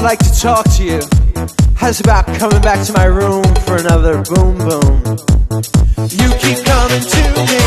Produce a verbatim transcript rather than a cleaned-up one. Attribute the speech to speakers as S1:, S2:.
S1: I'd like to talk to you. How's about coming back to my room for another boom boom? You keep coming to me.